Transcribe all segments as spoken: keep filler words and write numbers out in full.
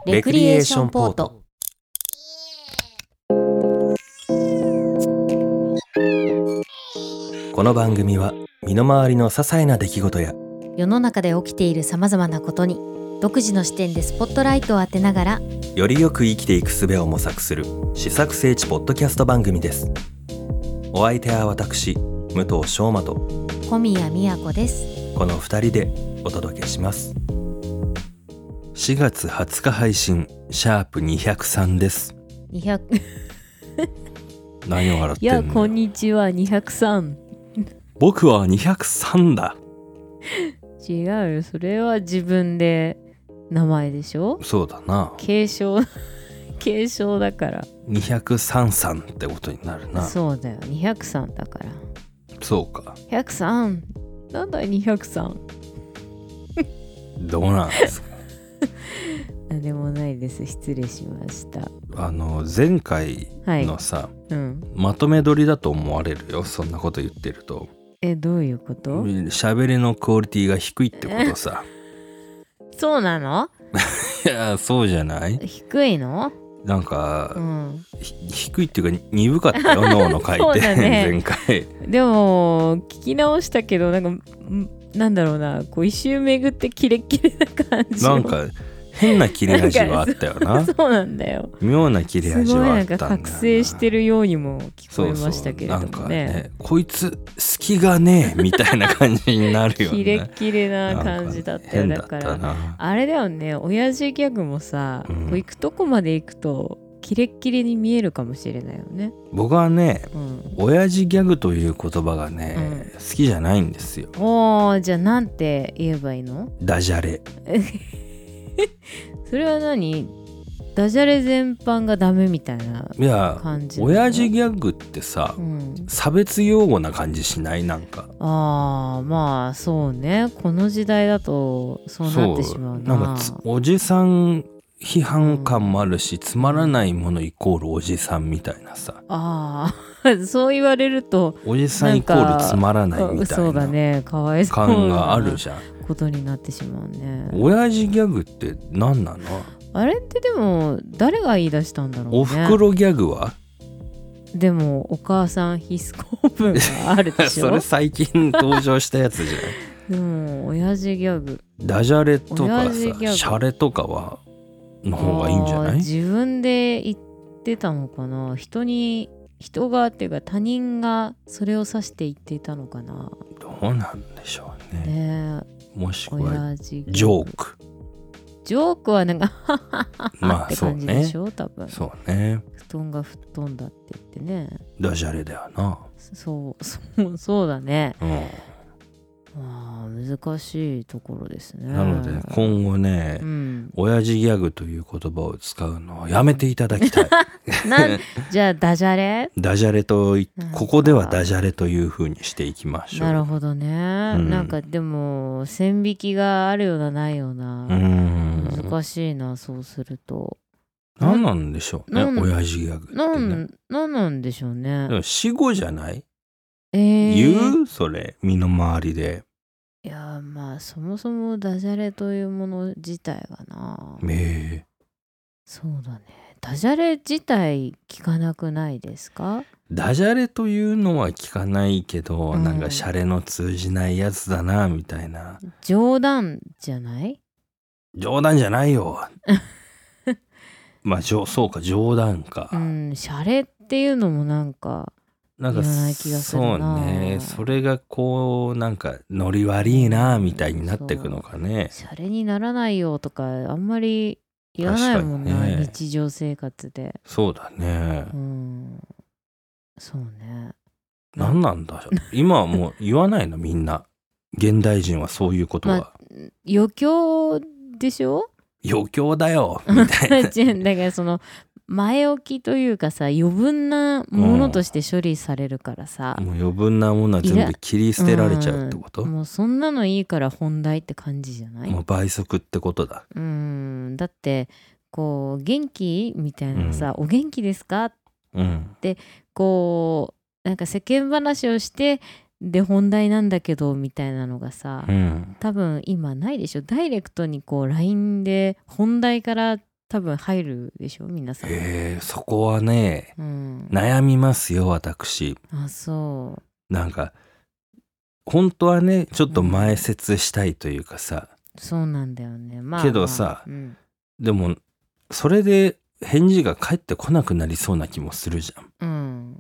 レクリエーションポート。この番組は身の回りの些細な出来事や世の中で起きているさまざまなことに独自の視点でスポットライトを当てながらよりよく生きていく術を模索する試作聖地ポッドキャスト番組です。お相手は私武藤翔馬と小宮宮子です。 このふたりでお届けします。しがつはつか配信シャープにひゃくさんです。 にひゃく何を笑ってんの。 いやこんにちはにひゃくさん。 僕はにひゃくさんだ。 違うよ、それは自分で名前でしょ。 そうだな、 継承継承だからにひゃくさんさんってことになるな。 そうだよ、にひゃくさんだから。 そうか、 ひゃくさんなんだいにひゃくさんどうなんですか。 なんでもないです、失礼しました。 あの前回のさ、 はい、うん、 まとめ撮りだと思われるよ、そんなこと言ってると。 え、どういうこと？ 喋りのクオリティが低いってことさ。 そうなの？ いやそうじゃない？ 低いの？ なんか、 うん、 低いっていうか鈍かったよ脳の回転、ね、前回。 でも聞き直したけどなんかなんだろうな、こう一周巡ってキレッキレな感じ。 なんか変な切れ味はあったよな。 そ, そうなんだよ。 妙な切れ味はあったんだよな。すごいなんか覚醒してるようにも聞こえましたけれどもね。そうそう、なんかね、 こいつ隙がねえみたいな感じになるよね。 キレッキレな感じだったよ。だからあれだよね、親父ギャグもさ、うん、こう行くとこまで行くとキレッキレに見えるかもしれないよね。 僕はね、うん、親父ギャグという言葉がね、うん、好きじゃないんですよ。 おー、じゃあなんて言えばいいの？ ダジャレ。 それは何？ダジャレ全般がダメみたいな感じ？ いや、親父ギャグってさ、うん、差別用語な感じしない？なんかあー、まあそうね、この時代だとそうなってしまうな。 なんかおじさん批判感もあるし、うん、つまらないものイコールおじさんみたいなさ。 ああそう言われるとおじさんイコールつまらないみたいな。 そうだね、かわいそう感があるじゃん。 ことになってしまうね。 親父ギャグって何なの？ あれってでも誰が言い出したんだろうね。 おふくろギャグは？ でもお母さん必須公文があるでしょ。 それ最近登場したやつじゃない？ でも親父ギャグ、 ダジャレとかさ、シャレとかはの方がいいんじゃない？ 自分で言ってたのかな。人に人がっていうか他人がそれを指して言っていたのかな。 どうなんでしょうね。ねえ、もしくはジョーク。 ジョークはなんかハハハハって感じでしょ、まあ、多分。 そうね。 布団が吹っ飛んだって言ってね。 ダジャレだよな。 そうそうそうだね。 うん。 まあ難しいところですね。 なので今後ね、うん、親父ギャグという言葉を使うのはやめていただきたい。 なんじゃあダジャレ？ ダジャレとここではダジャレという風にしていきましょう。 なるほどね、うん、なんかでも線引きがあるようなないような、うん、難しいな。そうすると何なんでしょうね、親父ギャグってね。 なん何なんでしょうね。 でも死語じゃない？ えー、 言う？それ身の回りで。 いやまあそもそもダジャレというもの自体がな、 えー、 そうだね、ダジャレ自体聞かなくないですか？ ダジャレというのは聞かないけど、うん、なんかシャレの通じないやつだなみたいな。 冗談じゃない？ 冗談じゃないよ。まあそうか、冗談か。 うん、シャレっていうのもなんかなんか言わない気がするな。 そうね、それがこうなんかノリ悪いなみたいになっていくのかね。 シャレにならないよとかあんまり言わないもんな、ね、日常生活で。そうだね。うん、そうね。 何なんだ今はもう言わないのみんな。現代人はそういうことは。まあ、 余興でしょ？ 余興だよみたいな。 だからその前置きというかさ、余分なものとして処理されるからさ、 もう余分なものは全部切り捨てられちゃうってこと？ うん、もうそんなのいいから本題って感じじゃない？ もう倍速ってことだ。 うん、だってこう元気みたいなさ、うん、お元気ですか、うん、ってこうなんか世間話をしてで本題なんだけどみたいなのがさ、うん、多分今ないでしょ。ダイレクトにこう ライン で本題から多分入るでしょ皆さん。 えー、そこはね、 うん、 悩みますよ私。 あ、そう。 なんか本当はねちょっと前説したいというかさ、 うん、そうなんだよね。まあ、 けどさ、 まあうん、 でもそれで返事が返ってこなくなりそうな気もするじゃん。 うん、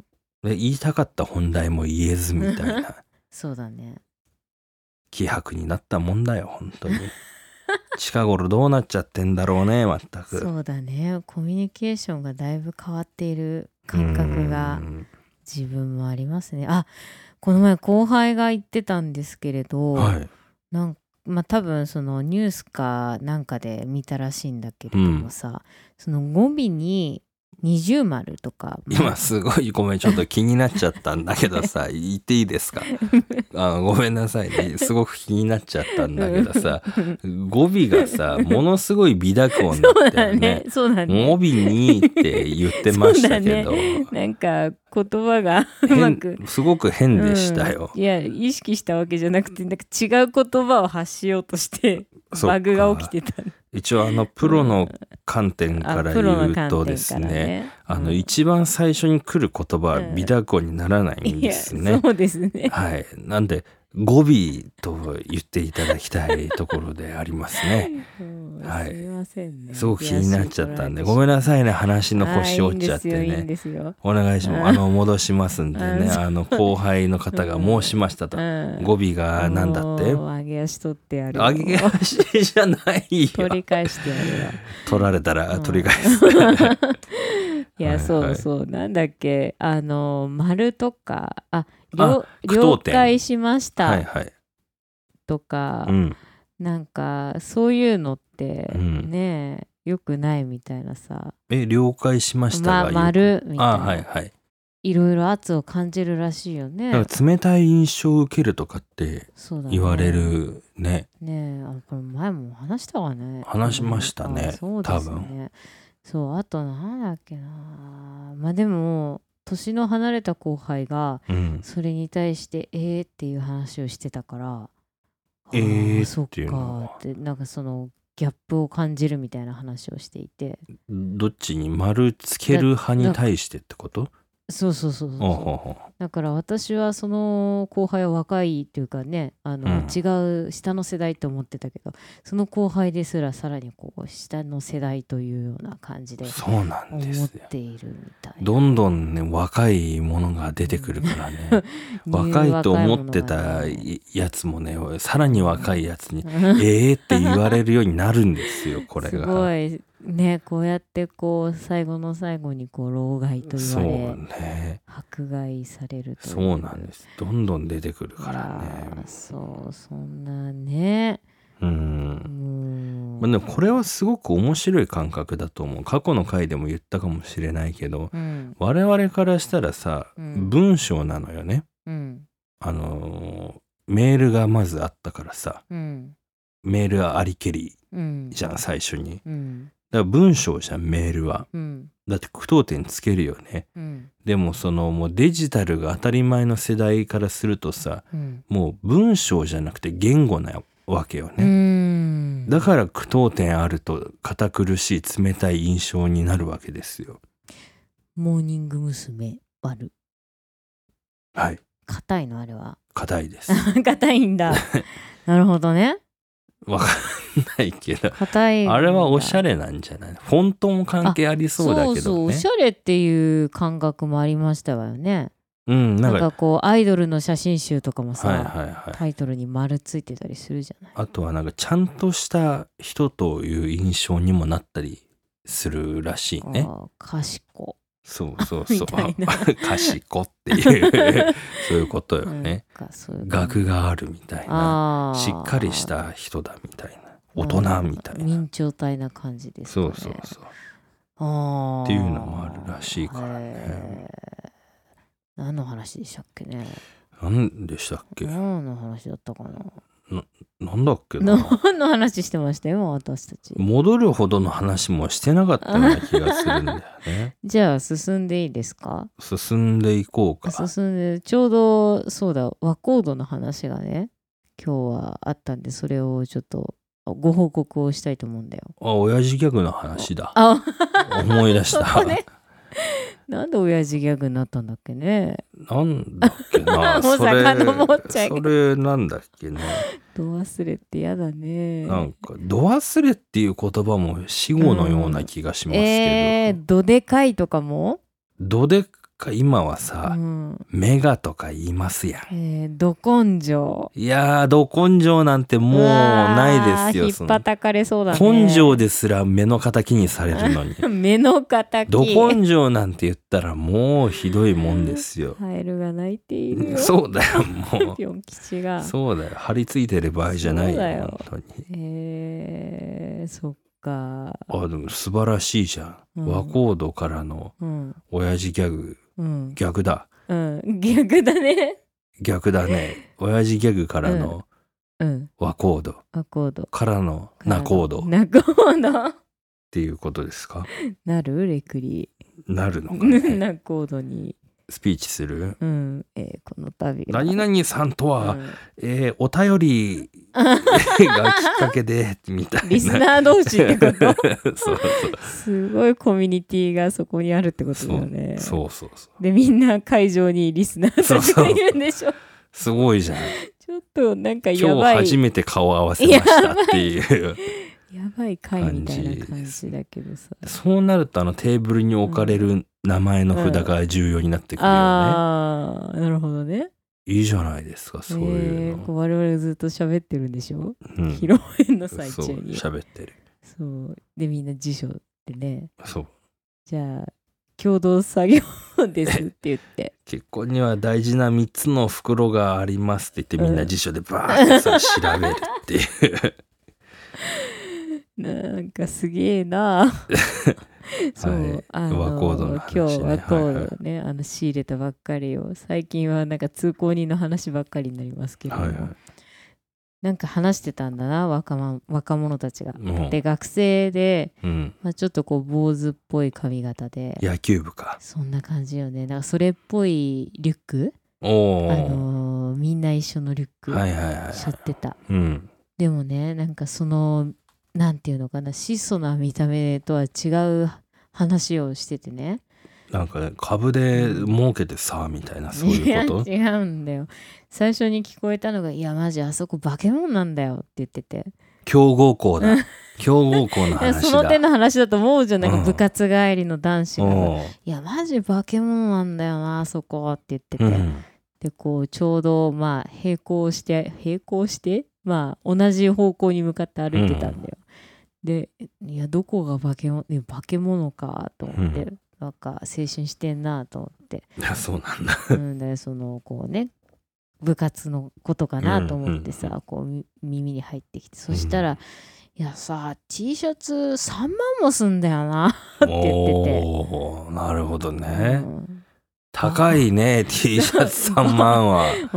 で言いたかった本題も言えずみたいなそうだね。 気迫になったもんだよ本当に。近頃どうなっちゃってんだろうね全く。 そうだね。コミュニケーションがだいぶ変わっている感覚が自分もありますね。あ、この前後輩が言ってたんですけれど、はい、なんまあ多分そのニュースかなんかで見たらしいんだけれどもさ、うん、その語尾に二重丸とか、 今すごいごめんちょっと気になっちゃったんだけどさ言っていいですか？あごめんなさいねすごく気になっちゃったんだけどさ語尾がさものすごい微濁音だったよね。 そうだね。 語尾にって言ってましたけど、 ね、なんか言葉がうまくすごく変でしたよ、 うん、いや意識したわけじゃなくてなんか違う言葉を発しようとしてバグが起きてた。 一応あのプロの観点から言うとですね、ねうん、あの一番最初に来る言葉は微濁音にならないんですね、 うん、そうですね。 はい、なんで語尾と言っていただきたいところでありますね。はい、すいませんね。すごく気になっちゃったんでごめんなさいね話の腰折っちゃってね。いいんですよ。お願いします。あの戻しますんでねあの後輩の方が申しましたと、うん、語尾がなんだって上げ足取ってやる。 上げ足じゃないよ。 取り返してやるわ。 取られたら取り返す。 いや、そうそう、はい、なんだっけあの丸とかあ了解しました、はいはい、とか、うん、なんかそういうのってね、うん、よくないみたいなさ。 え了解しましたが、 ま、丸みたいな、 あ、はいはい、 いろいろ圧を感じるらしいよね。 だから冷たい印象を受けるとかって言われるね。 ねえ、あこれ前も話したわね。 話しましたね、 そうですね、多分。そうあとなんだっけな、まあでも年の離れた後輩がそれに対して「うん、えー」っていう話をしてたから「えー」っていうのはそっかってなんかそのギャップを感じるみたいな話をしていて。 どっちに丸つける派に対してってこと？ そうそうそうそうそう。 ほうほう。 だから私はその後輩は若いっていうかねあの、うん、違う下の世代と思ってたけどその後輩ですらさらにこう下の世代というような感じでそうなんですよ。 思っているみたいな。 どんどんね若いものが出てくるからね、うん、若いと思ってたやつもねさらに若いやつに「えー」って言われるようになるんですよこれが。 すごいね、こうやってこう最後の最後にこう老害と言われ、 そうね、 迫害されるという。 そうなんです。どんどん出てくるからね。 そうそんなね。 うん。まあ、でもこれはすごく面白い感覚だと思う。過去の回でも言ったかもしれないけど、うん、我々からしたらさ、うん、文章なのよね。うん、あのメールがまずあったからさ、うん、メールはありけりじゃん、うん、最初に。うんだから文章じゃんメールは、うん、だって句読点つけるよね、うん、でもそのもうデジタルが当たり前の世代からするとさ、うん、もう文章じゃなくて言語なわけよね。うんだから句読点あると堅苦しい冷たい印象になるわけですよ。 モーニング娘。割る。 はい硬いのあれは硬いです硬いんだなるほどね。 わかんないけどあれはおしゃれなんじゃない？フォントも関係ありそうだけどね。そうそうおしゃれっていう感覚もありましたわよね。 うん、 なんか、なんかこうアイドルの写真集とかもさ、 はいはいはい、 タイトルに丸ついてたりするじゃない。 あとはなんかちゃんとした人という印象にもなったりするらしいね。 あ賢そうそうそう賢っていうそういうことよね。学があるみたいなしっかりした人だみたいな大人みたいな明朝体な感じですかね。 そうそうそうあっていうのもあるらしいからね。 何の話でしたっけね。 何でしたっけ。 何の話だったかな。 な, なんだっけな。 何の話してましたよ私たち。 戻るほどの話もしてなかったような気がするんだよねじゃあ進んでいいですか。 進んでいこうか。 進んでちょうどそうだ和コードの話がね今日はあったんでそれをちょっとご報告をしたいと思うんだよ。 あ、親父ギャグの話だ。 あ思い出した。 そこね、なんで親父ギャグになったんだっけね。 なんだっけな。 もう遡っちゃうけど。 それなんだっけね。 ど忘れってやだね。 なんかど忘れっていう言葉も死語のような気がしますけど。うん、 えー、どでかいとかも？ どでか今はさ、 うん、 メガとか言いますやん。 えー、ど根性。 いやー、ど根性なんてもうないですよ。 ひっぱたかれそうだね。 根性ですら目の敵にされるのに。 目の敵。 ど根性なんて言ったらもうひどいもんですよ。 カエルが鳴いているよ。 そうだよ、もう。 ピョン吉が。 そうだよ、張り付いてる場合じゃないよ。 そうだよ、 本当に。 えー、そっか。 あ、でも素晴らしいじゃん。うん、和コードからの親父ギャグ。うん、逆だ。 うん、逆だね。 逆だね。親父ギャグからの和コード。 和コード。 からのナコード。 ナコード。 っていうことですか？ なる？レクリ。 なるのかね。 ナコードに。 スピーチする？ うん、えー、この度何々さんとは、うん、えー、お便りがきっかけでみたいな。 リスナー同士ってこと？ そうそう。 すごいコミュニティがそこにあるってことだよね。 そうそうそう。 でみんな会場にリスナーたちがいるんでしょ。 すごいじゃん。 ちょっとなんかやばい。 今日初めて顔合わせましたっていう。 やばい回みたいな感じだけどさ。 そうなるとあのテーブルに置かれる名前の札が重要になってくるよね。うん、 ああ、なるほどね。 いいじゃないですか、そういうの。 えー、我々ずっと喋ってるんでしょ、うん、披露宴の最中に。 そう、喋ってる。 そうでみんな辞書ってね。 そう。 じゃあ共同作業ですって言って。 結婚には大事なみっつの袋がありますって言ってみんな辞書でバーッとさ、調べるっていう。 なんかすげえな。そう、はい、あの和コードの話、ね、 今日和コードね、はいはい、あの仕入れたばっかりを最近はなんか通行人の話ばっかりになりますけども、はいはい、なんか話してたんだな 若,、ま、若者たちが。で学生で、うんまあ、ちょっとこう坊主っぽい髪型で野球部かそんな感じよね。なんかそれっぽいリュック、 おあのー、みんな一緒のリュックはいはいはい、 背負ってた、 うん、でもねなんかそのなんていうのかな質素な見た目とは違う話をしててね。 なんかね株で儲けてさみたいなそういうこと？ いや違うんだよ。最初に聞こえたのがいやマジあそこ化け物なんだよって言ってて。 強豪校だ。強豪校の話だ。 その手の話だと思うじゃん。なんか部活帰りの男子が、うん、いやマジ化け物なんだよなあそこって言ってて、うん、でこうちょうどまあ並行して並行してまあ同じ方向に向かって歩いてたんだよ、うん、でいやどこが化け物化け物かと思って、うん、なんか青春してんなと思って。 いやそうなんだ、 うん、でそのこうね部活のことかなと思ってさ、うんうん、こう耳に入ってきて、そしたら、うん、いやさ T シャツさんまんもすんだよなって言ってて。 おーなるほどね、うん、高いね T シャツさんまんは、 うん、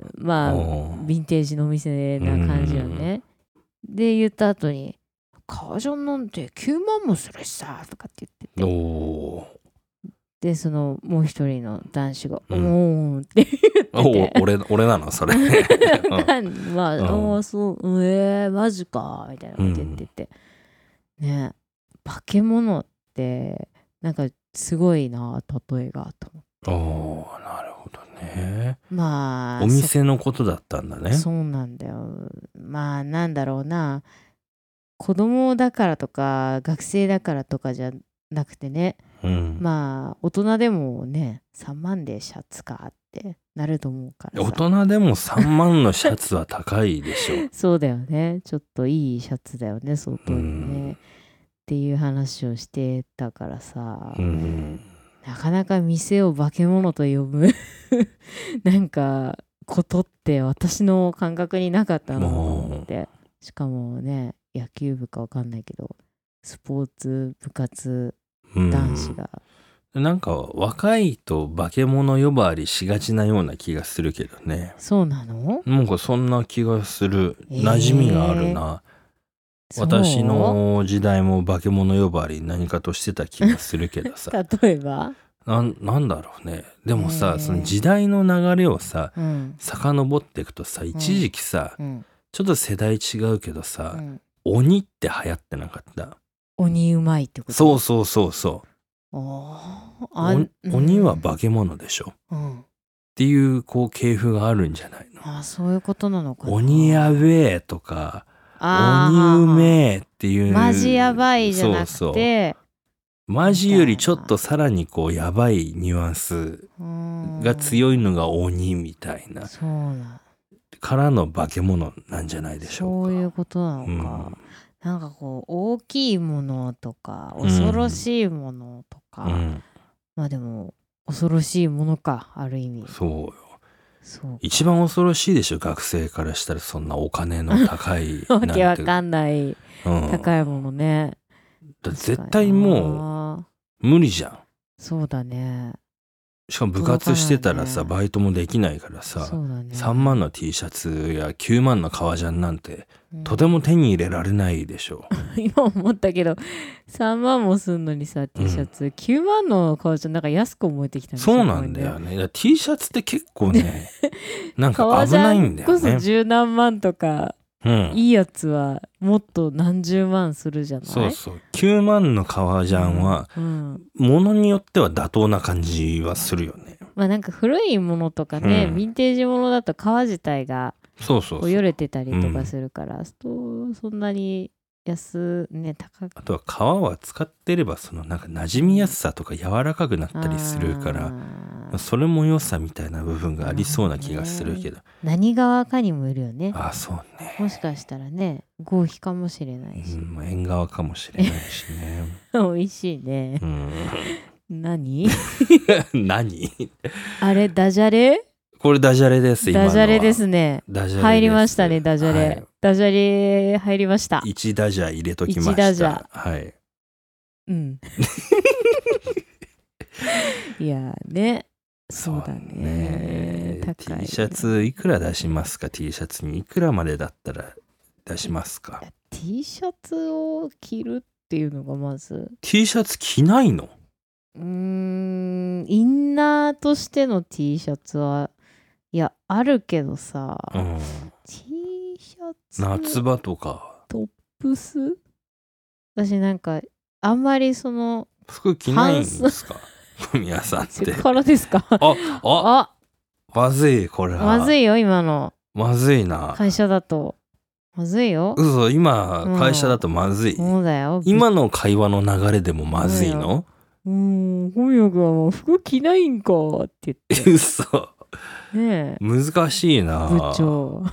まあヴィンテージのお店な感じよね、うん、で言った後に革ジャンなんてきゅうまんもするしさとかって言ってて、 おーでそのもう一人の男子が「うん、おー」って言ってて、 俺俺なのそれまあ、うん、あそうえー、マジかみたいなこと言ってて、うん、ね化け物ってなんかすごいな例えがと思って。 おーなるほどね。 まあお店のことだったんだね。 そうなんだよ。まあなんだろうな子供だからとか学生だからとかじゃなくてね、うん、まあ大人でもねさんまんでシャツかってなると思うからさ。 大人でもさんまんのシャツは高いでしょそうだよね。ちょっといいシャツだよね相当にね、うん、っていう話をしてたからさ、うん、なかなか店を化け物と呼ぶなんかことって私の感覚になかったなと思って。しかもね野球部かわかんないけどスポーツ部活男子が、 うん、なんか若いと化け物呼ばわりしがちなような気がするけどね。 そうなの？ なんかそんな気がする、えー、馴染みがあるな。私の時代も化け物呼ばわり何かとしてた気がするけどさ例えばな, なんだろうね。でもさ、えー、その時代の流れをさ、うん、遡っていくとさ一時期さ、うんちょっと世代違うけどさ、 うん、 鬼って流行ってなかった？ 鬼うまいってこと？ そうそうそうそう。 ああ、鬼は化け物でしょ、 うん、 っていうこう系譜があるんじゃないの？ あ、そういうことなのかな。 鬼やべえとか鬼うめえっていう、 マジやばいじゃなくて、 そうそうマジよりちょっとさらにこうやばいニュアンスが強いのが鬼みたいな、 そうなからの化け物なんじゃないでしょうか。 そういうことなのか、うん、なんかこう大きいものとか恐ろしいものとか、うん、まあでも恐ろしいものか、ある意味。 そうよ。そう一番恐ろしいでしょ、学生からしたら。そんなお金の高いわけわかんない、うん、高いものね。 だ絶対もう無理じゃん。 そうだね。 しかも部活してたらさ、ね、バイトもできないからさ、そうだね、さんまんの T シャツやきゅうまんの革ジャンなんて、うん、とても手に入れられないでしょ。 今思ったけどさんまんもすんのにさ T シャツ、うん、きゅうまんの革ジャンなんか安く思えてきたんですよ。 そうなんだよね。T シャツって結構ねなんか危ないんだよね。 革ジャンこそ十何万とか、うん、いいやつはもっと何十万するじゃない。 そうそう。きゅうまんの革ジャンは、うん、ものによっては妥当な感じはするよね。 まあなんか古いものとかね、うん、ヴィンテージものだと革自体がそうそうそうよれてたりとかするから、うん、そんなに安ね高く。 あとは革は使ってればそのなんか馴染みやすさとか柔らかくなったりするから、それも良さみたいな部分がありそうな気がするけど、ね、 何側かにもいるよね。 あ、そうね。 もしかしたらね合皮かもしれないし、 うん、縁側かもしれないしね美味しいね、うん、何何あれダジャレ？ これダジャレです。今のはダジャレですね。 ダジャレです。 入りましたね、ダジャレ、はい、ダジャレ入りました。 いちダジャ入れときました。いちダジャ、はい。うんいやね、そうだね。 ね、高いね。T シャツいくら出しますか？ T シャツにいくらまでだったら出しますか？ T シャツを着るっていうのがまず T シャツ着ないの？ うーん、インナーとしての T シャツはいやあるけどさ、うん、T シャツ夏場とかトップス、私なんかあんまりその服着ないんですか皆さんって。 セクハラですか？あああまずい、これはまずいよ今の。 まずいな。 会社だとまずいよ。 嘘、今会社だとまずい。 そうだよ。 今の会話の流れでもまずいの？ うーん、本屋君はもう服着ないんかって言って。 嘘。ねえ。難しいな。 部長。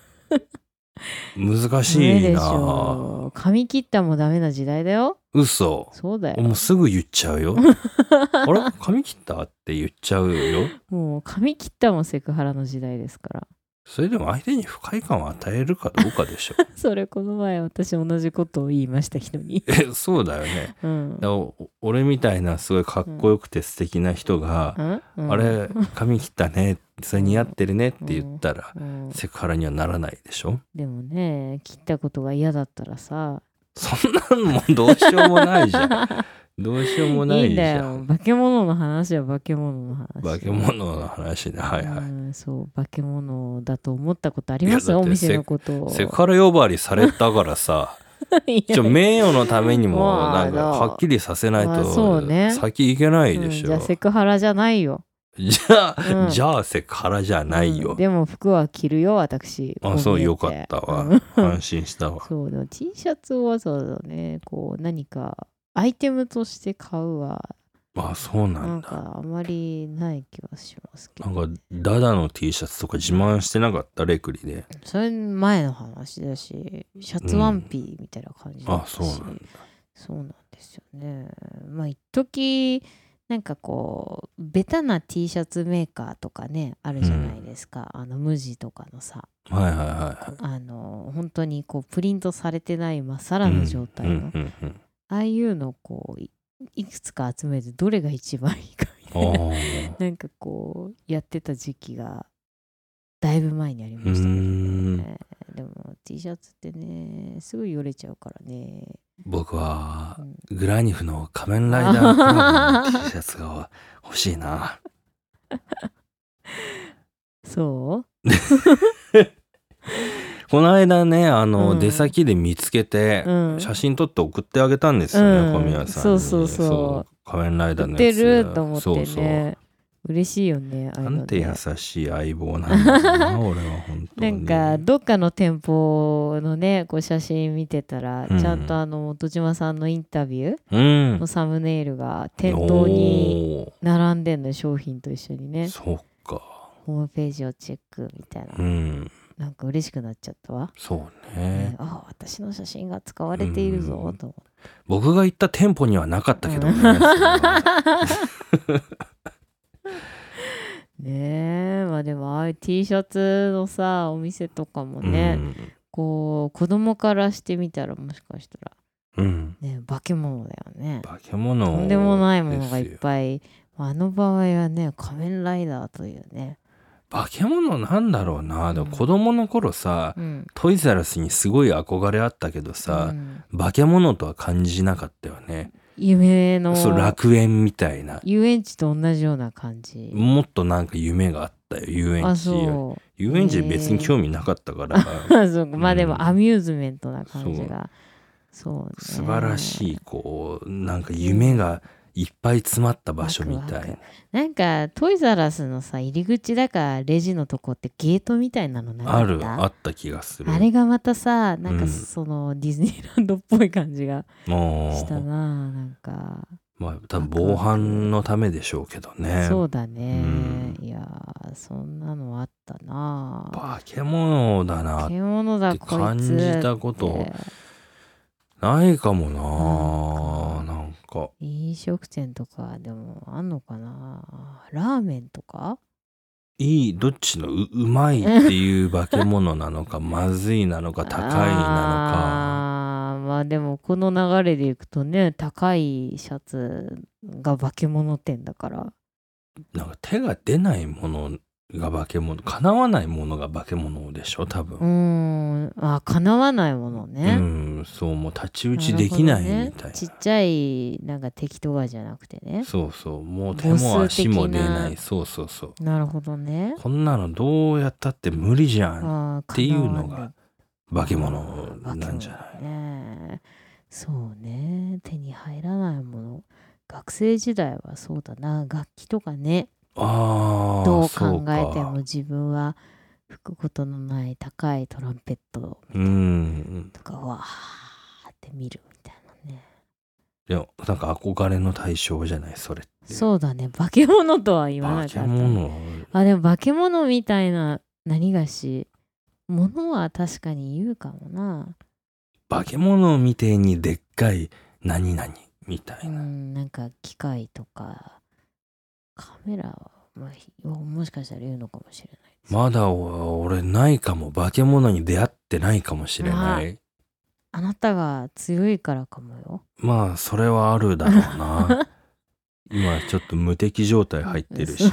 難しいな。でしょ。髪切ったもダメな時代だよ。 嘘。 そうだよ。 もうすぐ言っちゃうよ。あれ髪切ったって言っちゃうよ。 もう髪切ったもセクハラの時代ですから。 それでも相手に不快感を与えるかどうかでしょ。 それこの前私同じことを言いました人に。 え、そうだよね。うん、だから俺みたいなすごいかっこよくて素敵な人が、うんうん、あれ髪切ったね、それ似合ってるねって言ったら、うんうん、セクハラにはならないでしょ。 でもね、切ったことが嫌だったらさ、 そんなんもうどうしようもないじゃん。どうしようもないじゃん。いいんだよ。 化け物の話は化け物の話。 化け物の話ね。はいはい。 うん、そう、化け物だと思ったことありますよ、お店のことを。 セクハラ呼ばわりされたからさ、ちょ名誉のためにもなんかはっきりさせないと先行けないでしょ。 うん、じゃあセクハラじゃないよ。 じゃあ、うん、じゃあセクハラじゃないよ。 うん、でも服は着るよ、私。 あ、そう、よかったわ。安心したわ。 そうだ、T シャツをわざわざね、こう何かアイテムとして買うは、 あ、そうなんだ。 なんかあまりない気はしますけど、ね。 なんかダダの T シャツとか自慢してなかった、レクリで。 それ前の話だし、シャツワンピーみたいな感じだったし、うん、あ、そうなんだ。そうなんですよね。まあ一時なんかこうベタな T シャツメーカーとかねあるじゃないですか、うん、あの無地とかのさ、 はいはいはい、 あの本当にこうプリントされてないまっさらな状態の、うんうんうんうん、ああいうのをこう い, いくつか集めてどれが一番いいかみたいななんかこうやってた時期がだいぶ前にありましたけどね。でも T シャツってねすぐよれちゃうからね。 僕はグラニフの仮面ライダークラブの T シャツが欲しいな。 そうこの間ねあの、 うん出先で見つけて、 うん、 写真撮って送ってあげたんですよね、 うん小宮さんに。 そうそうそう仮面ライダーの売ってやつると思ってね。 そうそう嬉しいよね。ああいうのねなんて優しい相棒なんだろうな俺は本当に。 なんかどっかの店舗のねこう写真見てたら、 うんちゃんとあの本島さんのインタビュうーんのサムネイルが店頭に並んでんの、商品と一緒にね。 そっか。 ホームページをチェックみたいな、 うん、 なんか嬉しくなっちゃったわ。 そうね、 ねあ私の写真が使われているぞ、 うんと思って。 僕が行った店舗にはなかったけどね、 うんそれはねえ、まあでもああいう T シャツのさお店とかもね、 うんこう子供からしてみたらもしかしたらうん、 ね化け物だよね。 化け物とんでもないものがいっい。 ぱい。あの場合はね仮面ライダーというね。 化け物なんだろうな、 うんでも子供の頃さ、 うん、 トイザらスにすごい憧れあったけどさ、 うん化け物とは感じなかったよね。 夢のそう楽園みたいな、 遊園地と同じような感じ。 もっとなんか夢があったよ遊園あ地より。 そう遊園地別に興味なかったから、 あそうかまあでもうんアミューズメントな感じが、そうね、 素晴らしいこうなんか夢がいっぱい詰まった場所みたいな。 なんかトイザらスのさ入り口だかレジのとこってゲートみたいなのなかった？ あるあった気がする。 あれがまたさなんかうんそのディズニーランドっぽい感じがもしたうな。なんかまあ多分防犯のためでしょうけどね。 そうだね、 うんいやーそんなのあったな。 化け物だなっ獣だてこいつ感じたことってないかもな。なんか飲食店とかでもあんのかな。ラーメンとかいいどっちの う, うまいっていう化け物なのかまずいなのか高いなのか。 あーまあでもこの流れでいくとね高いシャツが化け物店だからなんか手が出ないものが化け物、叶わないものが化け物でしょ多分。 うーんあ叶わないものね。 うんそうもう太刀打ちできないみたいな。 るほどね、ちっちゃいなんか敵とかじゃなくてね。 そうそうもう手も足も出ない。そうそうそうなるほどね。 こんなのどうやったって無理じゃんあっていうのが化け物なんじゃない。 ね。そうね手に入らないもの。学生時代はそうだな楽器とかね。 ああどう考えても自分は吹くことのない高いトランペットうんとかわーって見るみたいなね。 いやなんか憧れの対象じゃないそれって。 そうだね化け物とは言わなかった、 化け物あでも化け物みたいな何がしものは確かに言うかもな。 化け物みてえにでっかい何々みたいな、 うん、なんか機械とかカメラは、まあ、もしかしたら言うのかもしれないです。 まだ俺ないかも。化け物に出会ってないかもしれない。 あなたが強いからかもよ。 まあそれはあるだろうな今ちょっと無敵状態入ってるし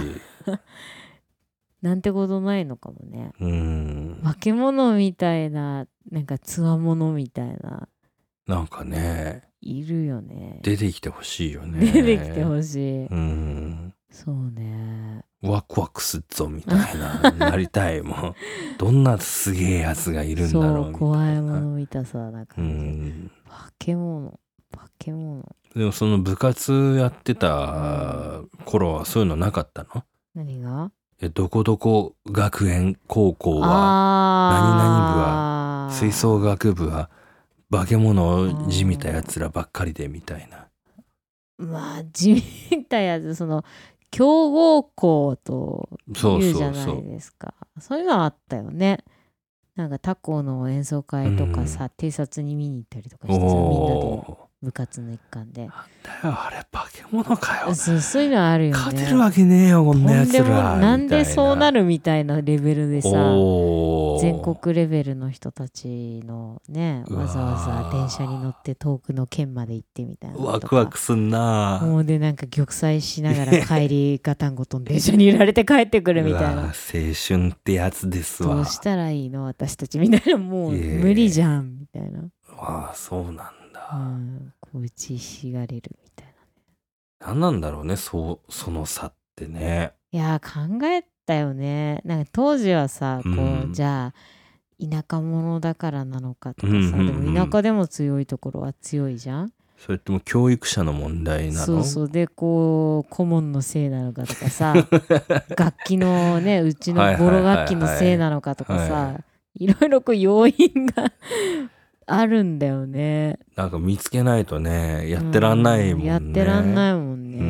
なんてことないのかもね。 うん化け物みたいななんかつわものみたいななんかねいるよね。 出てきてほしいよね。 出てきてほしい。 うんそうね。 ワクワクすっぞみたいななりたいもん。どんなすげえやつがいるんだろうみたいな。 そう怖いもの見たさなう感じ。 ん化け物化け物。 でもその部活やってた頃はそういうのなかったの？ 何が？ えどこどこ学園高校はあ何々部は吹奏楽部は化け物をじみたやつらばっかりでみたいな。 まあ地味たやつその強豪校というじゃないですか。そういうのはあったよね。なんか他校の演奏会とかさ、うん、偵察に見に行ったりとかしてさ、みんなで部活の一環で。なんだよあれ化け物かよ。 そう、そういうのはあるよね。 勝てるわけねえよこんなやつら。 なんでそうなるみたいなレベルでさ、全国レベルの人たちのね、わざわざ電車に乗って遠くの県まで行ってみたいな。 ワクワクすんな。 もうでなんか玉砕しながら帰りガタンゴトン電車に揺られて帰ってくるみたいな。 青春ってやつですわ。 どうしたらいいの私たちみたいな。もう無理じゃんみたいな。 ああそうなんだ。うん、 こう打ちひしがれるみたいなね。 何なんだろうね、そうその差ってね。 いや考えたよね。なんか当時はさこう、うん、じゃあ田舎者だからなのかとかさ、うんうんうん、でも田舎でも強いところは強いじゃん。 それっても教育者の問題なの？ そうそう。でこう顧問のせいなのかとかさ楽器のねうちのボロ楽器のせいなのかとかさ、はいはいはいはい、いろいろこう要因があるんだよね。 なんか見つけないとねやってらんないもんね、うん、 やってらんないもんね、うん、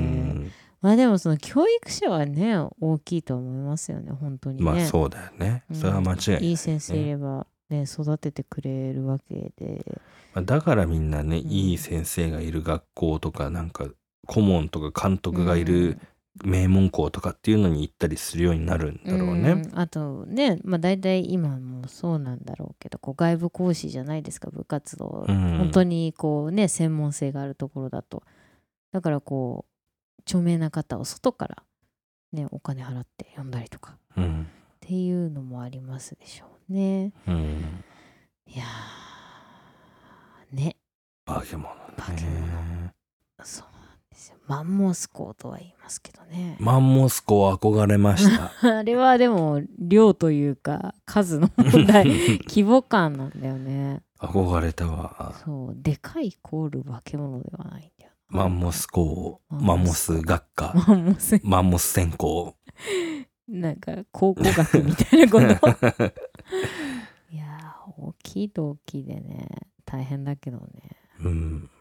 まあでもその教育者はね大きいと思いますよね本当にね。 まあそうだよね、それは間違いない、ね、 いい先生いればね育ててくれるわけで、 だからみんなね、うん、いい先生がいる学校とかなんか顧問とか監督がいる名門校とかっていうのに行ったりするようになるんだろうね、 うん、あとねまあ大体今もそうなんだろうけどこう外部講師じゃないですか部活動、うん、本当にこうね専門性があるところだとだからこう著名な方を外からねお金払って呼んだりとか、うん、っていうのもありますでしょうね、うん、いやーね化け物ね化け物そうマンモス校とは言いますけどね。 マンモス校憧れましたあれはでも量というか数の問題規模感なんだよね。 憧れたわ。 そうでかいイコール化け物ではないんだよ。 マンモス校マンモス学科マンモスマンモス専攻なんか考古学みたいなこといやー大きいと大きいでね大変だけどね。うん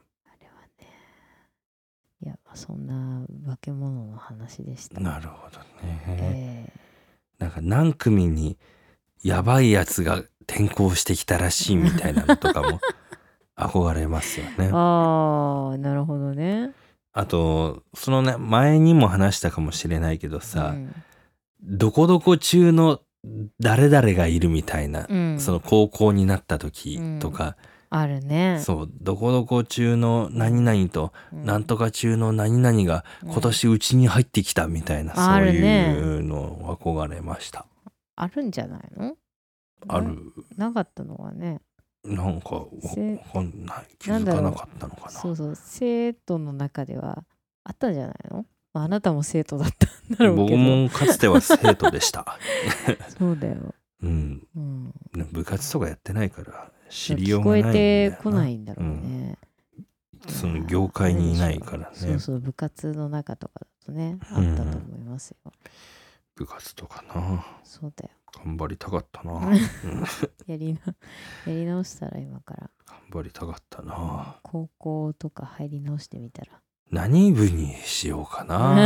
いやそんな化け物の話でした。 なるほどね、えー、なんか何組にやばいやつが転校してきたらしいみたいなのとかも憧れますよね。 ああなるほどね。 あとそのね前にも話したかもしれないけどさ、うん、どこどこ中の誰々がいるみたいな、うん、その高校になった時とか、うんあるね。 そうどこどこ中の何々と、うん、なんとか中の何々が今年うちに入ってきたみたいな、うん、そういうのを憧れました。 あるんじゃないの？ あるな, なかったのはねなんかわかんない気づかなかったのかな。 そうそう生徒の中ではあったんじゃないの？あなたも生徒だったんだろうけど僕もかつては生徒でしたそうだよ、 うんうん、部活とかやってないから知りようがないんだよな。聞こえてこないんだろうね、 うん、その業界にいないからね。 そうそう部活の中とかだとねあったと思いますよ、うん、 部活とかな。 そうだよ頑張りたかったなやりなやり直したら今から頑張りたかったな。 高校とか入り直してみたら何部にしようかな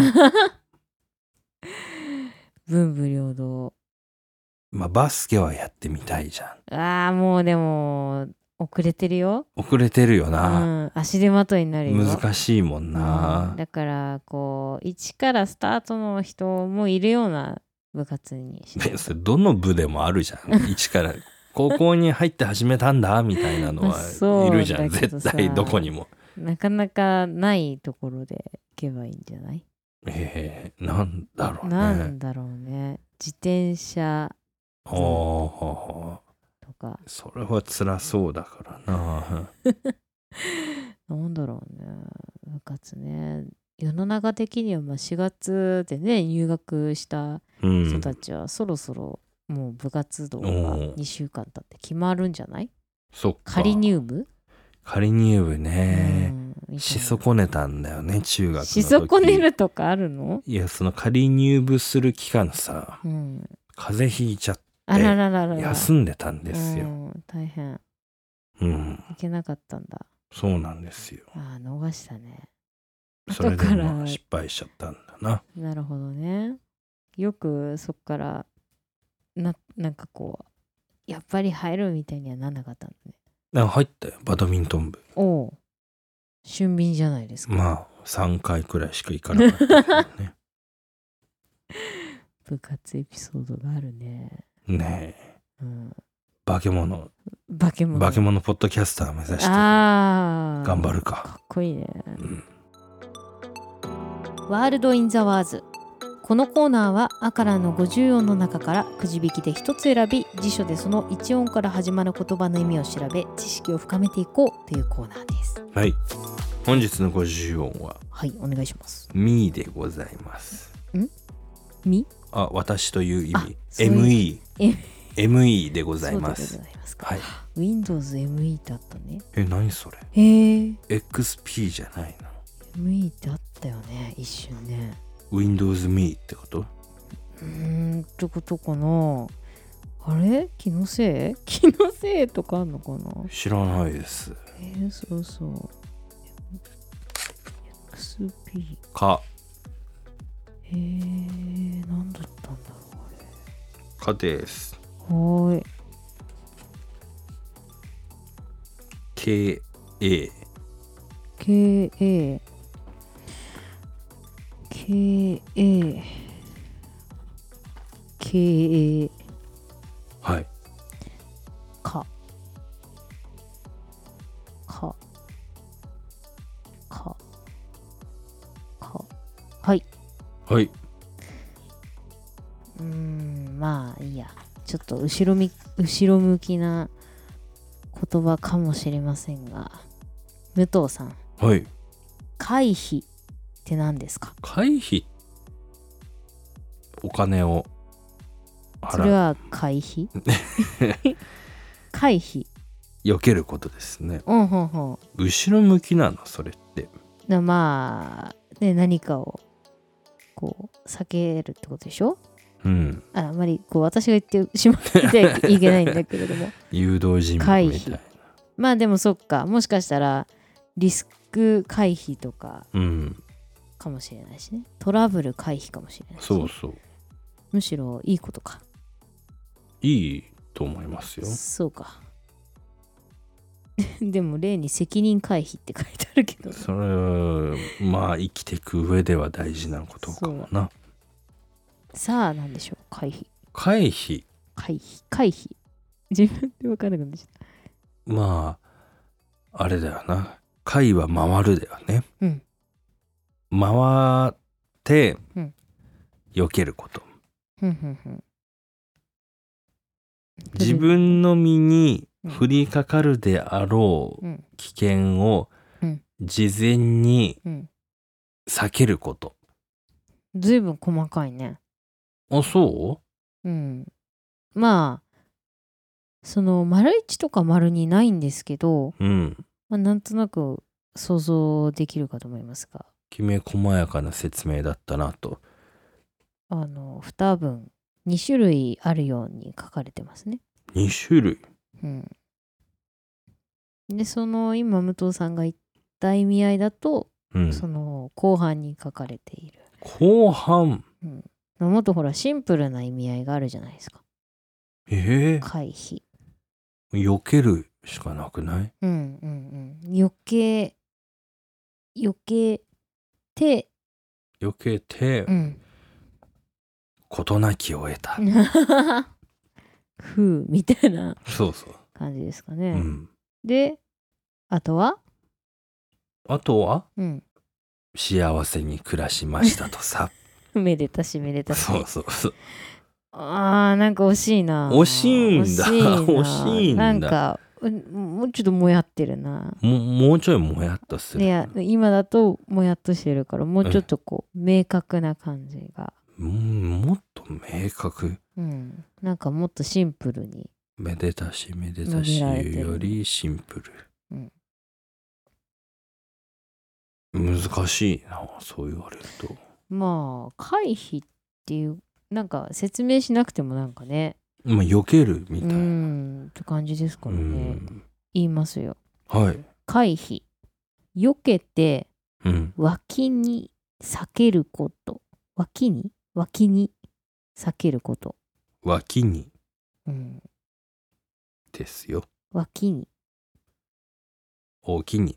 文武両道。 まあバスケはやってみたいじゃん。ああもうでも遅れてるよ。 遅れてるよな、 うん、足手まといになるよ。 難しいもんな、 うん、だからこう一からスタートの人もいるような部活にして。 それどの部でもあるじゃん一から高校に入って始めたんだみたいなのはいるじゃん絶対どこにも。 なかなかないところで行けばいいんじゃない？ えー、なんだろうね。 なんだろうね。自転車とか。 それは辛そうだからな。 なんだろうね。部活ね。世の中的にはまあしがつでね入学した人たちはそろそろもう部活動がにしゅうかん経って決まるんじゃない？ そっか。 仮入部？ 仮入部ね、うん、し損ねたんだよね中学の時。 し損ねるとかあるの？ いやその仮入部する期間さ、うん、風邪ひいちゃってあららららら休んでたんですよ、うん、 大変、 うん、 いけなかったんだ。 そうなんですよ。 ああ逃したね。 それでも失敗しちゃったんだな。 なるほどね。よくそっからな、なんかこうやっぱり入るみたいにはなんなかったんだね。 入ったよバドミントン部。 おう俊敏じゃないですか。 まあさんかいくらいしか行かなかったけどね部活エピソードがあるね。 ねえ、うん、化け物化け物化け物ポッドキャスター目指して頑張るか。 かっこいいね、うん、ワールドインザワーズ。このコーナーはアからのごじゅう音の中からくじ引きで一つ選び辞書でそのいち音から始まる言葉の意味を調べ知識を深めていこうというコーナーです。 はい、本日のごじゅう音ははいお願いします。 ミーでございます。 んミ？ あ私という意味 エムイーエムイー でございます。 そうでございますか。 はい。 Windows エムイー ってあったね。 え、何それ？ へー。 エックスピー じゃないの？ エムイー ってあったよね、一瞬ね。 Windows Me ってこと？ うーんってことかな。あれ気のせい気のせいとかあんのかな。 知らないです。 えー、そうそう。エックスピー。 か。 えー、何だったんだろうあれ。 かです。 はーい。 ケーエー。 ケーエー。ケーエー。ケーエー。 はい。 か。か。か。か。はい。 はい。 うーん、まあいいや。ちょっと後ろみ、後ろ向きな言葉かもしれませんが、武藤さん。 はい。 会費って何ですか？ 会費。お金を払う。 それは会費会費。 避けることですね。 うんほんほん。 後ろ向きなのそれって。 なまあ、ね、何かをこう避けるってことでしょ？ うん。 あ、あまりこう私が言ってしまってはいけないんだけれども。 誘導尋問みたいな。 まあでもそっか、もしかしたらリスク回避とかかもしれないしね、うん、トラブル回避かもしれないし、 そうそう、 むしろいいことか。 いいと思いますよ。 そうかでも例に責任回避って書いてあるけど、 それはまあ生きていく上では大事なことかもな。 さあ何でしょう。回避回避回避回避自分で分からなくなっちゃった。 まああれだよな、回は回るだよね、うん、回って避けること、うんうんうん、自分の身に降りかかるであろう危険を事前に避けること。 ずいぶん細かいね。 あ、そう？ うん。まあその丸一とか丸二ないんですけど、うん、まあ、なんとなく想像できるかと思いますが、 きめ細やかな説明だったなと。 あの二文に種類あるように書かれてますね。 に種類。 うん。でその今武藤さんが言った意味合いだと、うん、その後半に書かれている。 後半。 うん。もっとほらシンプルな意味合いがあるじゃないですか。 ええー。 回避。 避けるしかなくない？ うんうんうん。避け、避けて。 避けて。うん。事なきを得た。 ふうみたいな。 そうそう。 感じですかね。うん、で、あとは？ あとは、うん、幸せに暮らしましたとさ。 めでたしめでたし。 そうそうそう。 あーなんか惜しいな。 惜しいんだ。惜しいんだ。 なんかもうちょっともやってるな。 も, もうちょいもやっとする。 いや今だともやっとしてるからもうちょっとこう、うん、明確な感じが。 うん、もっと明確。 うん。なんかもっとシンプルに。 めでたしめでたしよりシンプル、うん、難しいな、そう言われると。まあ回避っていうなんか説明しなくてもなんかね、 まあ避けるみたいなうんって感じですからね、うん、言いますよ。 はい。 回避、避けて、うん、脇に避けること。脇に脇に避けること。 脇に、うんですよ。 脇に。 大きに。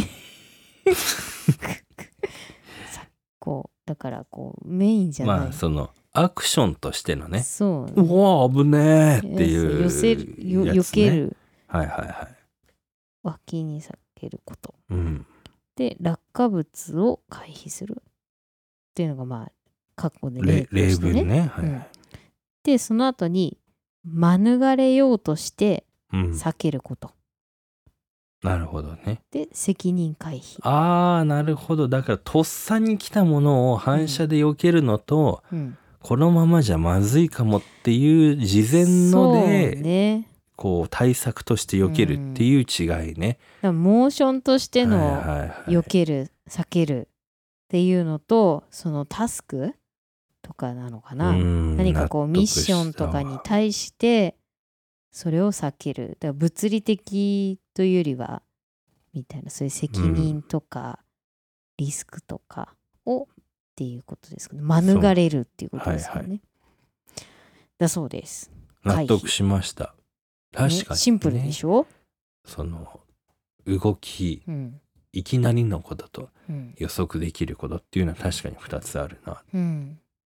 こうだからこうメインじゃない。 まあそのアクションとしてのね。 そう、 ね。うわ危ねえっていう、 寄せる、よ、ね、避ける。 はいはいはい。 脇に避けること。うん、で落下物を回避するっていうのがまあ括弧で例としてね。 例文ね。はい、はいうん。 でその後に免れようとして避けること、 うん、なるほどね。 で責任回避。 ああなるほど。だからとっさに来たものを反射で避けるのと、うん、 このままじゃまずいかもっていう事前ので、 そうね、 こう対策として避けるっていう違いね。 だからモーションとしてのはいはいはい避ける、避けるっていうのと、そのタスクとかなのかな。 うん何かこう納得ミッションとかに対してそれを避ける。だから物理的というよりはみたいな、そういう責任とかリスクとかをっていうことですかね。免れるっていうことですかね。 はいはい、 だそうです。 納得しました。確かに、ね、 シンプルでしょ。 その動き、 うん、 いきなりのこととうん予測できることっていうのは確かにふたつあるな。 うん、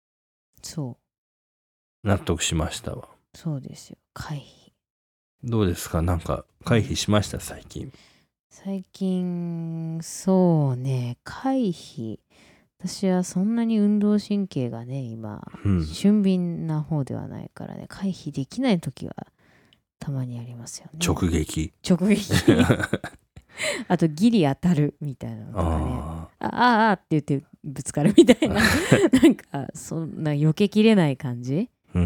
そう納得しましたわ。 そうですよ。回避どうですか、なんか回避しました最近。 最近そうね、回避、私はそんなに運動神経がね今、 うん、 俊敏な方ではないからね、回避できない時はたまにありますよね。 直撃直撃あとギリ当たるみたいなのとかね、あああって言ってぶつかるみたいななんかそんな避けきれない感じ、 うん、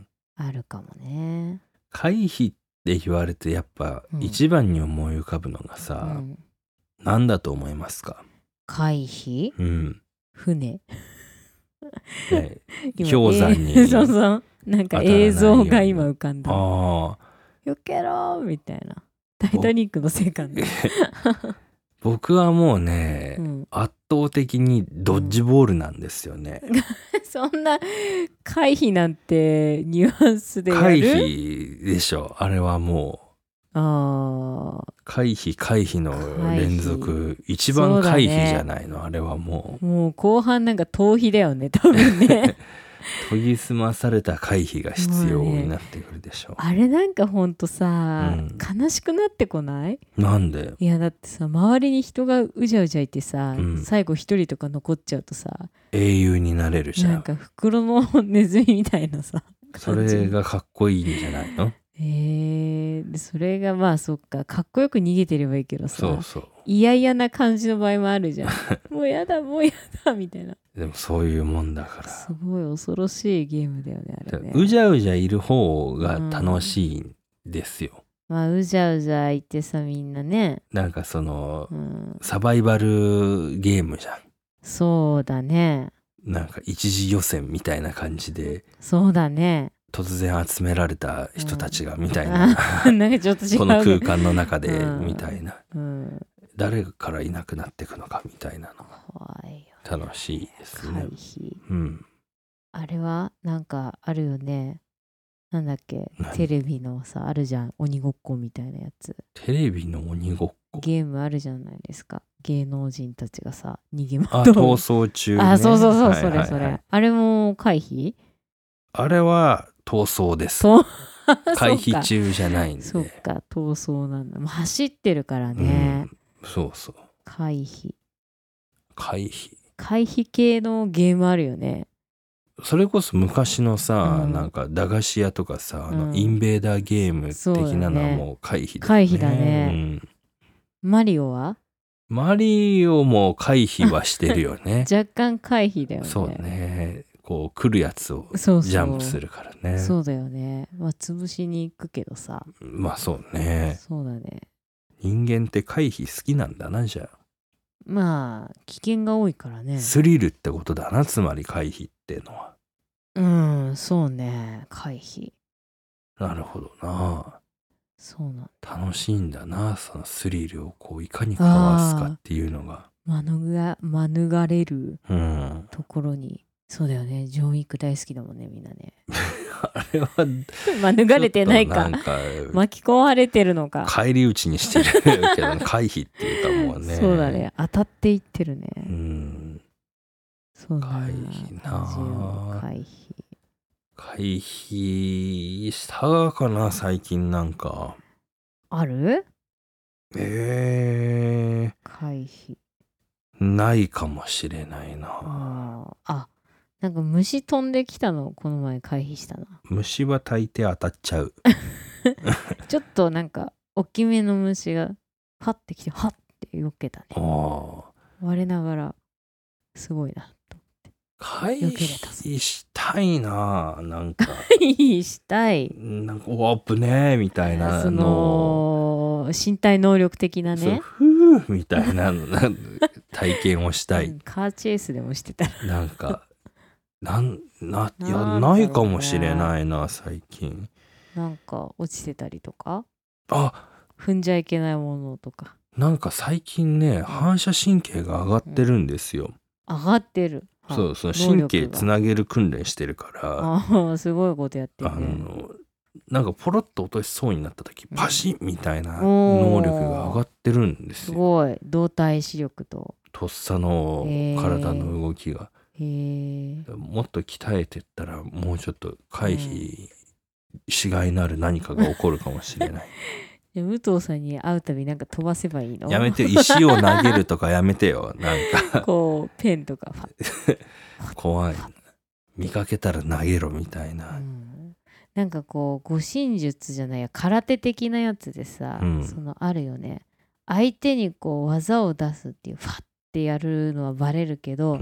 あるかもね。 回避って言われてやっぱ一番に思い浮かぶのがさ、うん、何だと思いますか？ 回避、 うん、 船ね、氷山に、えー、 そうそうなんか映像が今浮かんだ。あ避けろみたいな、タイタニックのせいかね僕はもうね、うん、圧倒的にドッジボールなんですよね、うん、 そんな回避なんてニュアンスでやる？ 回避でしょあれはもう。 あ回避回避の連続、一番回避じゃないの、ね、あれはもうもう後半なんか逃避だよね多分ね研ぎ澄まされた回避が必要になってくるでしょう、 ね、あれなんかほんとさ、うん、悲しくなってこない？ なんで？ いやだってさ、周りに人がうじゃうじゃいてさ、うん、最後一人とか残っちゃうとさ英雄になれるじゃん。 なんか袋のネズミみたいなさそれがかっこいいんじゃないの？ えー、でそれがまあそっか、かっこよく逃げてればいいけどさ、 そうそう、 嫌々な感じの場合もあるじゃんもうやだもうやだみたいな。 でもそういうもんだから、 すごい恐ろしいゲームだよねあれね。 うじゃうじゃいる方が楽しいんですよ、 うん、まあうじゃうじゃいてさ、みんなね、 なんかその、うん、サバイバルゲームじゃん。 そうだね、 なんか一次予選みたいな感じで、 そうだね、 突然集められた人たちがみたいな、 うん、なんかちょっと違う、 この空間の中でみたいな、 うんうん、 誰からいなくなっていくのかみたいなの怖いよ、ね、 楽しいですね。 回避、 うん、 あれはなんかあるよね、なんだっけ、テレビのさあるじゃん、鬼ごっこみたいなやつ。 テレビの鬼ごっこゲームあるじゃないですか、芸能人たちがさ逃げ回る、あ、逃走中、ね、 あ、そうそうそう、それそれ、あれも回避？ あれは逃走です回避中じゃないんで。 そっか、逃走なんだ、もう走ってるからね、 うん、そうそう、 回避回避回避系のゲームあるよね。 それこそ昔のさ、うん、なんか駄菓子屋とかさ、あの、うん、インベーダーゲーム的なのはもう回避だね。 回避だね、うん、マリオは？ マリオも回避はしてるよね若干回避だよね。 そうね、こう来るやつをジャンプするからね。 そうそう、そうだよね、まあ潰しに行くけどさ、 まあそうね、 そうだね、 人間って回避好きなんだな。じゃあまあ危険が多いからね。 スリルってことだな、つまり回避っていうのは。 うん、そうね、回避。 なるほどな。 そうなんだ、楽しいんだな、そのスリルをこういかにかわすかっていうのが免免れるところに、うん、そうだよね、ジョン・ウィック大好きだもんね、みんなねあれは免れてないか、なんか巻き込まれてるのか、 返り討ちにしてるけど、ね、回避っていうかもうね、 そうだね、当たっていってるね。うん、そうだ回避な、 回避回避したかな最近。なんかある？ えー、 回避ないかもしれないな。 ああ、なんか虫飛んできたのこの前回避したな。 虫は大抵当たっちゃうちょっとなんか大きめの虫がハッてきてハッて避けたね。我ながらすごいなと思って。 回避したしたいな、なんかしたいなんかお危ねえみたいなその身体能力的なね、 ふーみたいな体験をしたい、 うん、カーチェイスでもしてたらなんかなんないやなんだろうねないかもしれないな最近。 なんか落ちてたりとか、 あ、 踏んじゃいけないものとか。 なんか最近ね、うん、反射神経が上がってるんですよ、 うん、上がってる。 そう、その神経つなげる訓練してるから、 あすごいことやってるね。 あのなんかポロッと落としそうになった時、パシッみたいな能力が上がってるんですよ。 すごい動体視力ととっさの体の動きが。 へー、 もっと鍛えてったらもうちょっと回避しがいのある何かが起こるかもしれない。 武藤さんに会うたびなんか飛ばせばいいの？ やめて、石を投げるとかやめてよ。なんかこうペンとか怖い。見かけたら投げろみたいな、うん、 なんかこう護身術じゃないや空手的なやつでさ、うん、そのあるよね。相手にこう技を出すっていうファッてやるのはバレるけど、うん、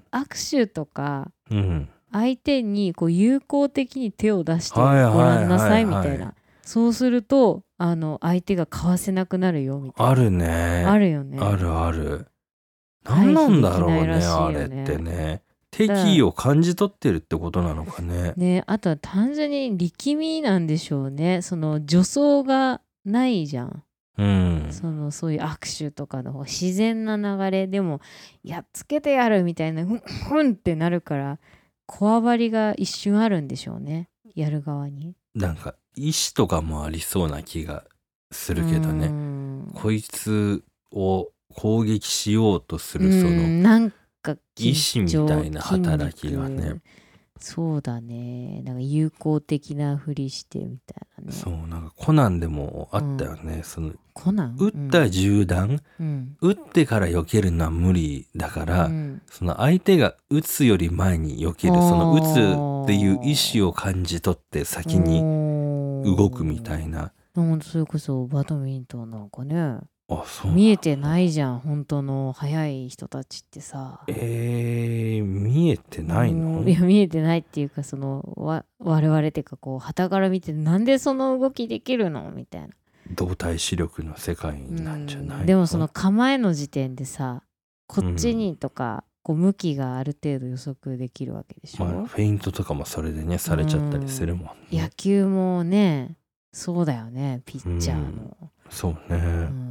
握手とか、うん、相手にこう有効的に手を出してごらんなさいみたいな、そうするとあの相手がかわせなくなるよみたいな。 あるね。 あるよね。 あるある。何なんだろうね、あれってね。敵意を感じ取ってるってことなのかね。 ね、あとは単純に力みなんでしょうね。その助走がないじゃん。うん、そのそういう握手とかの方自然な流れでもやっつけてやるみたいなふんふんってなるからこわばりが一瞬あるんでしょうね、やる側に。 なんか意志とかもありそうな気がするけどね。こいつを攻撃しようとするそのなんか意志みたいな働きがね。 そうだね、なんか有効的なふりしてみたいなね。 そう、なんかコナンでもあったよね、うん、そのコナン撃った銃弾、うん、撃ってから避けるのは無理だから、うん、その相手が撃つより前に避ける、その撃つっていう意思を感じ取って先に動くみたいな。 ほんとそれこそバドミントンなんかね、 あ、そう見えてないじゃん本当の速い人たちってさ。 えー、見えてないの？ いや見えてないっていうか、そのわ我々っていうかこう傍から見てなんでその動きできるのみたいな。 動体視力の世界なんじゃないの？ でもその構えの時点でさ、こっちにとか、こう向きがある程度予測できるわけでしょ、 まあ、フェイントとかもそれでねされちゃったりするもんね。 野球もねそうだよね、ピッチャーの、 うん、そうね、うん、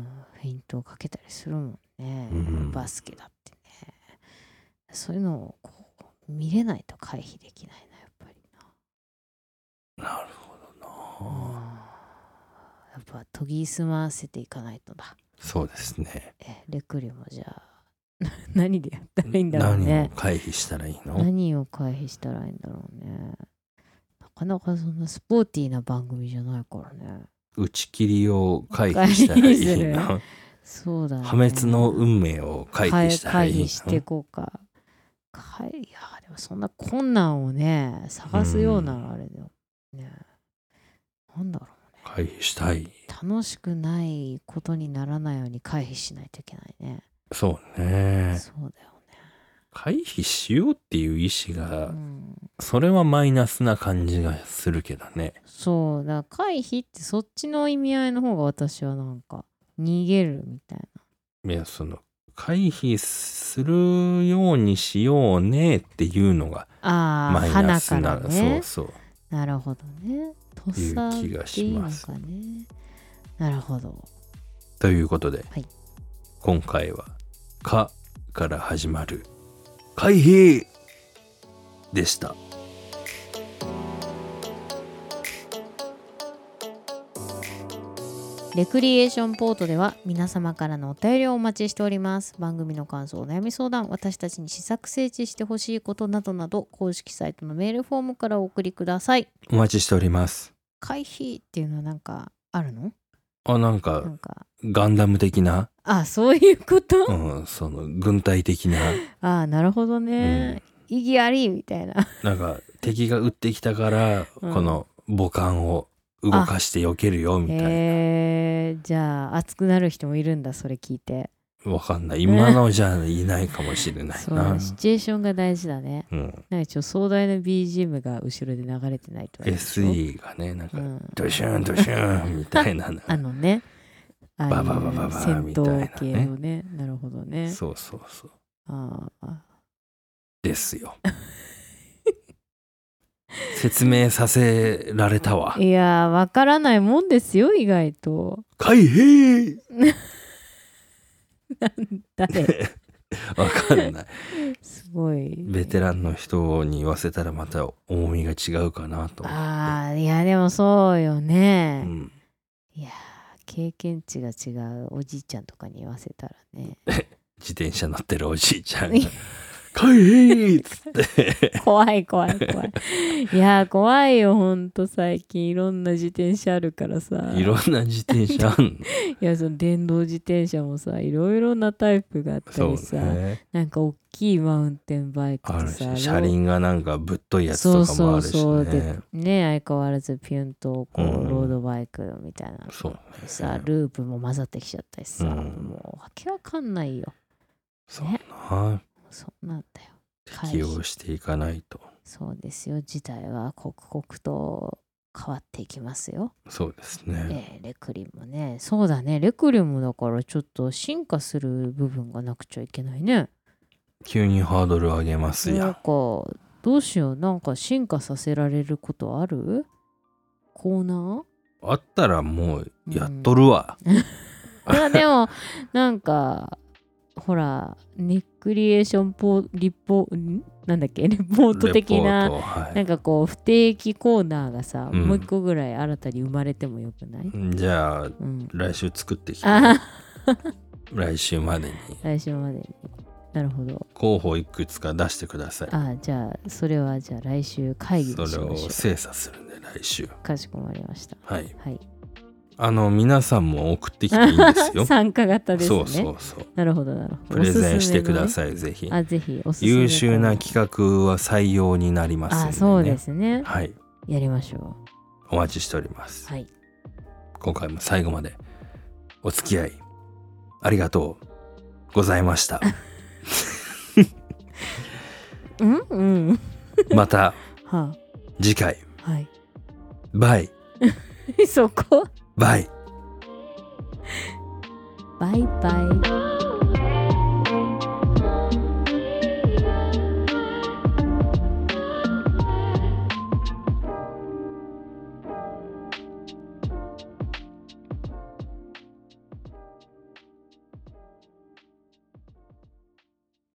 フェイントをかけたりするもんね、うん、バスケだってね。そういうのをこう見れないと回避できないな、やっぱりな。なるほどな、うん、 やっぱ研ぎ澄ませていかないとだ。 そうですね。 えレクリもじゃあ何でやったらいいんだろうね。 何を回避したらいいの？ 何を回避したらいいんだろうね。なかなかそんなスポーティーな番組じゃないからね。 打ち切りを回避したらいいの？ そうだね。 破滅の運命を回避したらいいの？ 回避していこうか。いやでもそんな困難をね探すようなあれだよね。なんだろうね。 回避したい。 楽しくないことにならないように回避しないといけないね。 そうね。 そうだよね。 回避しようっていう意思が、うん、それはマイナスな感じがするけどね。 そうだ、回避ってそっちの意味合いの方が私はなんか逃げるみたいな。 いやその回避するようにしようねっていうのがマイナスな、ね、そうそう。 なるほどね。とっさっていうのかね。なるほど。 ということで、 はい、 今回は「か」から始まる回避でした。 レクリエーションポートでは皆様からのお便りをお待ちしております。番組の感想、お悩み相談、私たちに試作整地してほしいことなどなど公式サイトのメールフォームからお送りください。 お待ちしております。 回避っていうのはなんかあるの？ あ、なんかなんかガンダム的な。 あ、そういうこと？ うん、その軍隊的な。 あ、なるほどね、うん、意義ありみたいな。 なんか敵が撃ってきたから、うん、この母艦を動かして避けるよみたいな。 へえー、じゃあ熱くなる人もいるんだ、それ聞いて。 わかんない。今のじゃいないかもしれないな。 そうだね、シチュエーションが大事だね。 うん。 なんかちょっと壮大な ビージーエム が後ろで流れてないと。 エスイー がね、なんか、うん、ドシュンドシュンみたいなの。 あのね。あバババババ戦闘系のね。なるほどね。 そうそうそう。 ああ。ですよ。説明させられたわ。 いやー、わからないもんですよ、意外と。 海兵誰わかんない。 すごい。 ベテランの人に言わせたらまた重みが違うかなと思って。 ああ、いやでもそうよね。 うん、 いや経験値が違うおじいちゃんとかに言わせたらね。 自転車乗ってるおじいちゃんが海兵っつって怖い怖い怖い。いや怖いよほんと。最近いろんな自転車あるからさ。 いろんな自転車あんの。いやその電動自転車もさいろいろなタイプがあったりさ、ね、なんか大きいマウンテンバイクとさ、 車輪がなんかぶっといやつとかもあるしね。そうそうそうでね、相変わらずピュンとこう、うん、ロードバイクみたいなそう、ね、 さループも混ざってきちゃったりさ、うん、もうわけわかんないよ。 そうな、ね、 そうなんだよ。 適応していかないと。 そうですよ。事態は刻々と変わっていきますよ。 そうですね。 えー、レクリもね。そうだね。レクリもだからちょっと進化する部分がなくちゃいけないね。 急にハードル上げますや。 なんかどうしよう。なんか進化させられることある？コーナー？ あったらもうやっとるわ。 うん、いやでもなんかほらネクリエーションポリポんなんだっけレポート的な、はい、なんかこう不定期コーナーがさ、うん、もう一個ぐらい新たに生まれてもよくない？ じゃあ、うん、来週作ってきて来週までに来週までになるほど。 候補いくつか出してください。 あじゃあそれはじゃあ来週会議にしましょう。 それを精査するんで来週。 かしこまりました。 はい、 はい、 あの皆さんも送ってきていいんですよ。 参加型ですね。 そうそうそう。 なるほどなるほど。 プレゼンしてください、ね、ぜひ。 あぜひおすすめ。 優秀な企画は採用になりますので、ね。 あそうですね。 はい。 やりましょう。お待ちしております。 はい。 今回も最後までお付き合いありがとうございました。 うんうん。 また次回。 はい。 バイ。 そこ。 バイ。 バイバイ。